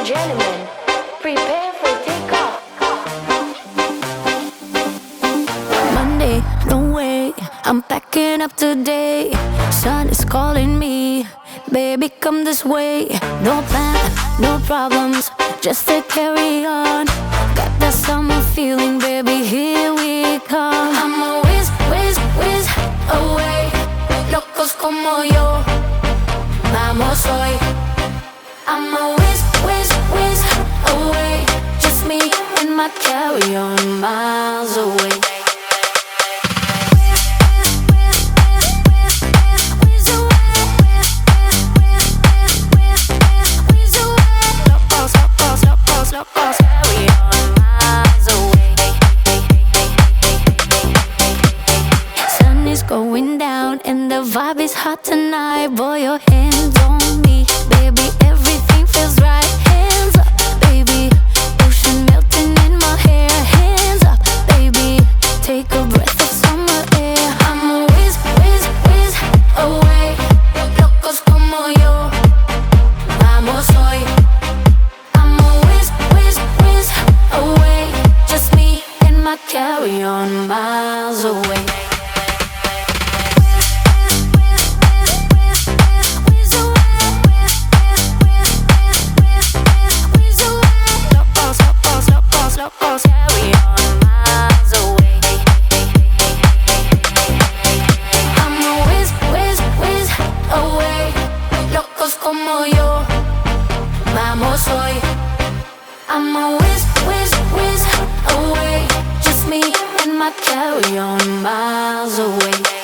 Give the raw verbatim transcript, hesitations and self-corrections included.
gentlemen, prepare for takeoff. Monday, no way, I'm packing up today. Sun is calling me, baby, come this way. No plan, no problems, just to carry on. Got that summer feeling, baby, here we come. I'm a whiz, whiz, whiz away. Locos como yo, vamos hoy. I'm a whiz, whiz, whiz away. Just me and my carry-on, miles away. Locos, carry on, miles away. Sun is going down and the vibe is hot tonight. Boy, your hands on me, baby, everything feels right. Hands up, baby, ocean melting in my hair. Hands up, baby, take a breath of summer air. I'm a whiz, whiz, whiz away. Locos como yo, vamos hoy. Away, just me and my carry-on, miles away. Locos, locos, locos, locos, carry-on, miles away. I'm a whiz, whiz, whiz away. Locos como yo, vamos hoy. I'm a whiz, whiz, whiz away. Just me and my carry-on, miles away.